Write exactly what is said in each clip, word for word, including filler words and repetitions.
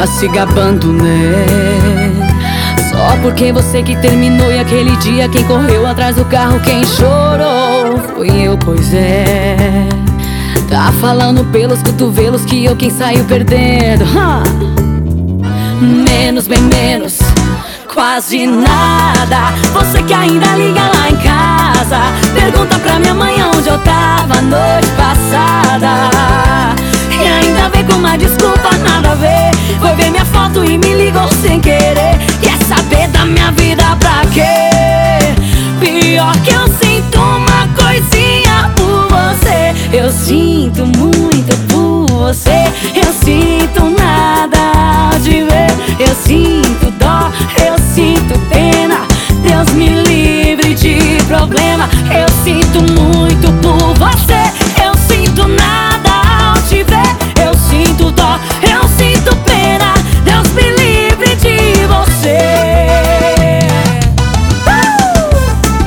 tá se gabando, né? Só porque você que terminou e aquele dia quem correu atrás do carro, quem chorou foi eu, pois é. Tá falando pelos cotovelos que eu quem saiu perdendo. Ha! Menos, bem menos, quase nada. Você que ainda liga lá em casa, pergunta pra minha mãe onde eu tava a noite passada. E ainda vem com uma desculpa, nada a ver. Foi ver minha foto e me ligou sem querer. Quer saber da minha vida pra quê? Pior que eu sinto uma coisinha por você. Eu sinto muito por você. Eu sinto nada ao te ver. Eu sinto dó, eu sinto pena. Deus me livre de problema. Eu sinto muito por você. Eu sinto nada ao te ver. Eu sinto dó, eu sinto pena. Deus me livre de você. uh!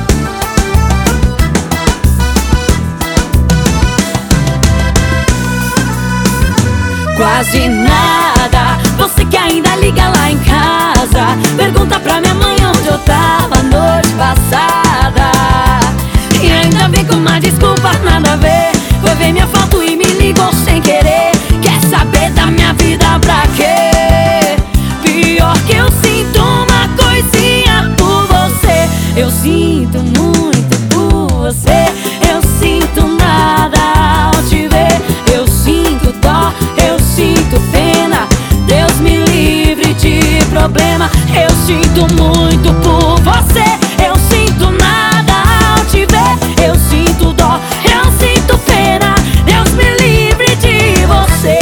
Quase nada. Você que ainda liga lá em casa, pergunta pra minha mãe onde eu tava a noite passada. E ainda vem com uma desculpa, nada a ver. Foi ver minha foto e me ligou sem querer. Quer saber da minha vida pra quê? Pior que eu sinto uma coisinha por você. Eu sinto muito por você. Eu sinto nada ao te ver. Eu sinto dó, eu sinto pena. Deus me livre de problema. Eu sinto muito por você. Eu sinto nada ao te ver. Eu sinto dó, eu sinto pena. Deus me livre de você.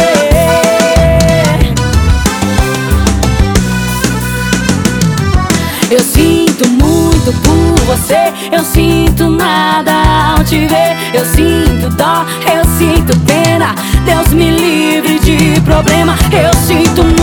Eu sinto muito por você. Eu sinto nada ao te ver. Eu sinto dó, eu sinto pena. Deus me livre de problema. Eu sinto